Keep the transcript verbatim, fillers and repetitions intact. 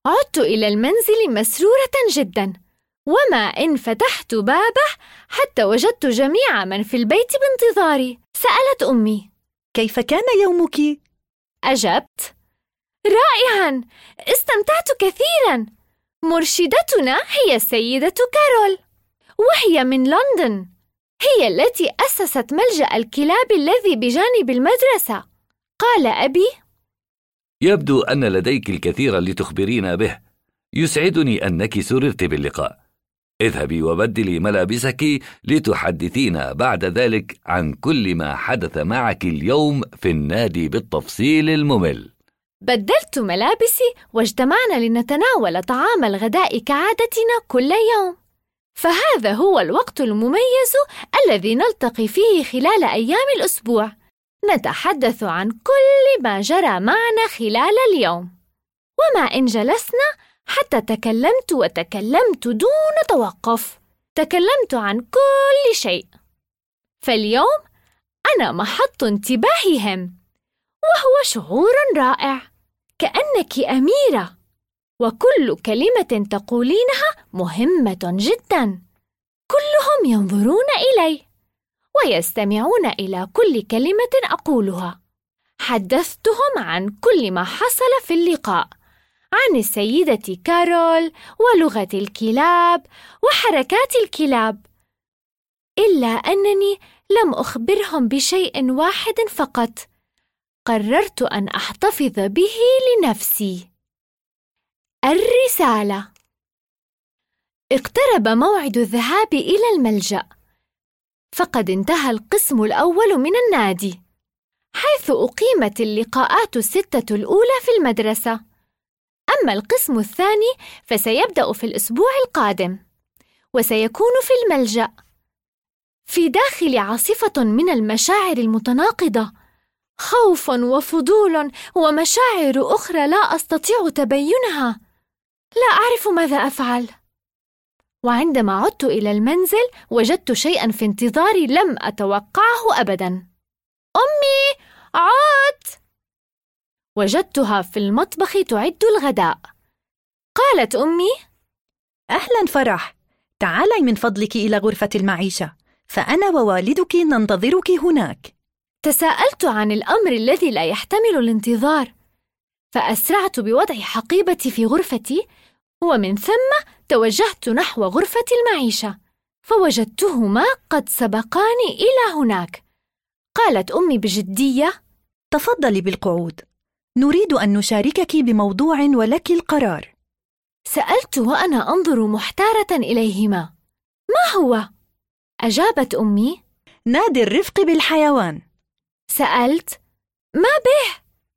عدت إلى المنزل مسرورة جدا، وما إن فتحت بابه حتى وجدت جميع من في البيت بانتظاري. سألت أمي: كيف كان يومك؟ أجبت: رائعاً، استمتعت كثيراً. مرشدتنا هي السيدة كارول، وهي من لندن. هي التي أسست ملجأ الكلاب الذي بجانب المدرسة. قال أبي: يبدو أن لديك الكثير لتخبرينا به. يسعدني أنك سررت باللقاء. اذهبي وبدلي ملابسك لتحدثينا بعد ذلك عن كل ما حدث معك اليوم في النادي بالتفصيل الممل. بدلت ملابسي واجتمعنا لنتناول طعام الغداء كعادتنا كل يوم، فهذا هو الوقت المميز الذي نلتقي فيه خلال أيام الأسبوع. نتحدث عن كل ما جرى معنا خلال اليوم، وما إن جلسنا حتى تكلمت وتكلمت دون توقف. تكلمت عن كل شيء، فاليوم أنا محط انتباههم، وهو شعور رائع، كأنك أميرة، وكل كلمة تقولينها مهمة جدا. كلهم ينظرون إلي ويستمعون إلى كل كلمة أقولها. حدثتهم عن كل ما حصل في اللقاء، عن السيدة كارول ولغة الكلاب وحركات الكلاب، إلا أنني لم أخبرهم بشيء واحد فقط قررت أن أحتفظ به لنفسي: الرسالة. اقترب موعد الذهاب إلى الملجأ، فقد انتهى القسم الأول من النادي، حيث أقيمت اللقاءات الستة الأولى في المدرسة. أما القسم الثاني فسيبدأ في الأسبوع القادم، وسيكون في الملجأ. في داخل عاصفة من المشاعر المتناقضة، خوف وفضول ومشاعر أخرى لا أستطيع تبينها. لا أعرف ماذا أفعل. وعندما عدت إلى المنزل وجدت شيئاً في انتظاري لم أتوقعه أبداً. أمي، عدت! وجدتها في المطبخ تعد الغداء. قالت أمي: أهلاً فرح، تعالي من فضلك إلى غرفة المعيشة، فأنا ووالدك ننتظرك هناك. تساءلت عن الأمر الذي لا يحتمل الانتظار، فأسرعت بوضع حقيبتي في غرفتي، ومن ثم توجهت نحو غرفة المعيشة، فوجدتهما قد سبقاني إلى هناك. قالت أمي بجدية: تفضلي بالقعود، نريد أن نشاركك بموضوع ولك القرار. سألت وأنا أنظر محتارة إليهما: ما هو؟ أجابت أمي: نادي الرفق بالحيوان. سألت: ما به؟